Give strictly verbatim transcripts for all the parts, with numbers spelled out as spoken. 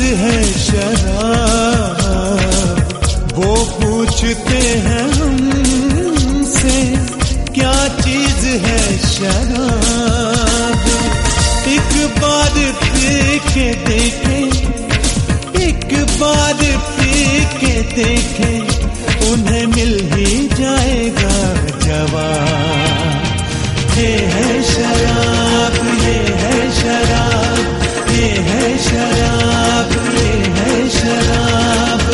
है शराब, वो पूछते हैं हमसे क्या चीज है शराब। एक बार पी के देखे, एक बार पी के देखे, उन्हें मिल ही जाएगा जवाब। ये है शराब, ये है शराब, ये है शराब, ये है शराब।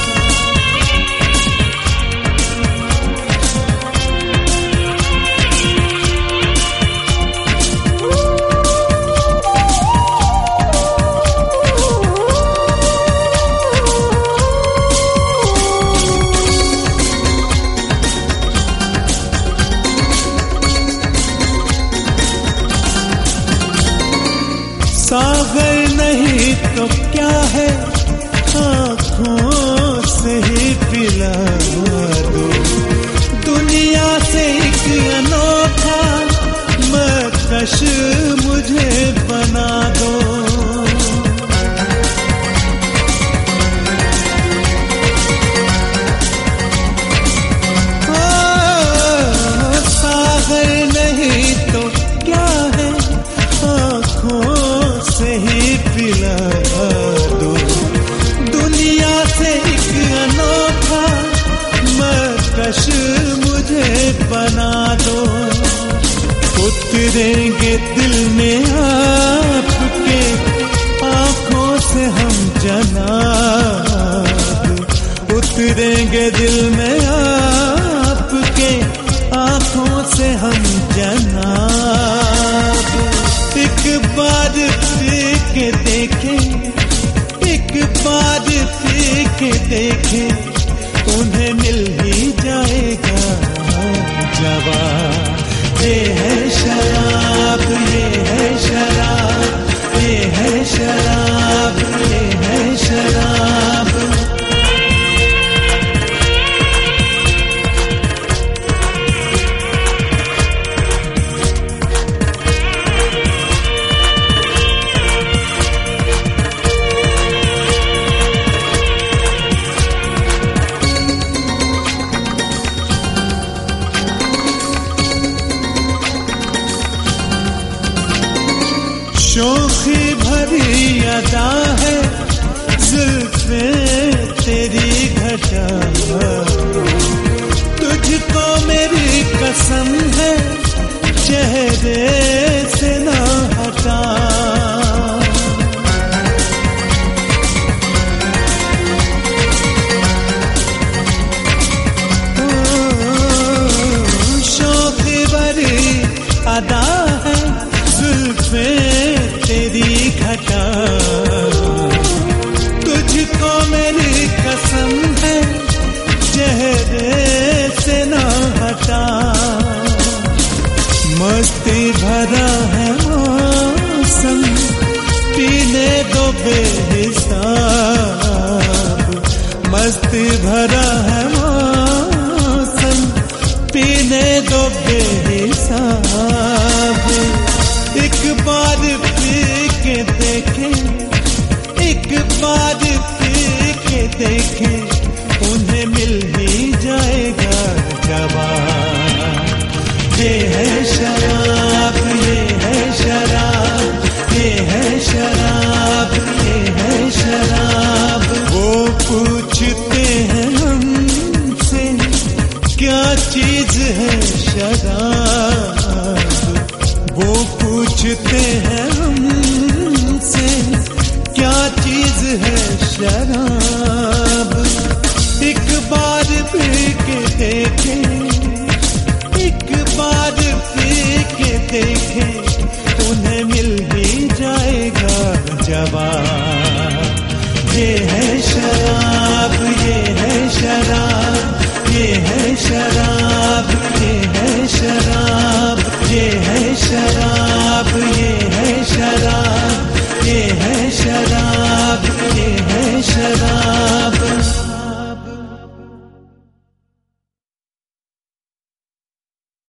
सागर नहीं तो क्या है, आँखों से ही पिला दो। दुनिया से एक अनोखा मकश मुझे बना दो। सागर नहीं तो क्या है, आँखों से ही पिला दो। दुनिया से एक अनोखा मकश मुझे बना दो। उतरेंगे दिल में आपके, आँखों से हम जनाब। उतरेंगे दिल में आपके, आँखों से हम जनाब। एक बार पी के देखे, एक बार पी के देखे, उन्हें मिल ही जाएगा जवाब। ये है शराब, ये है शराब, ये है शराब, ये है शराब। शोखी भरी अदा है, जुल्फे तेरी घटा। तुझको मेरी कसम है, चेहरे से ना हटा। शोखी भरी अदा है, जुल्फे तेरी घटा। तुझको मेरी कसम है, चेहरे से ना हटा। मस्ती भरा है मौसम, पीने दो बेहिसाब। मस्ती भरा है मौसम, पीने दो बेहिसाब। एक बार पी के देखे, एक बार पी के देखे, उन्हें मिल ही जाएगा जवाब। ये है शराब, ये है शराब, ये है शराब, ये है शराब। वो पूछते हैं हमसे क्या चीज है शराब, वो पूछते हैं हमसे क्या चीज है शराब। एक बार पी के देखे, एक बार पी के देखे, उन्हें मिल ही जाएगा जवाब। ये है शराब, ये है शराब, ये है शराब।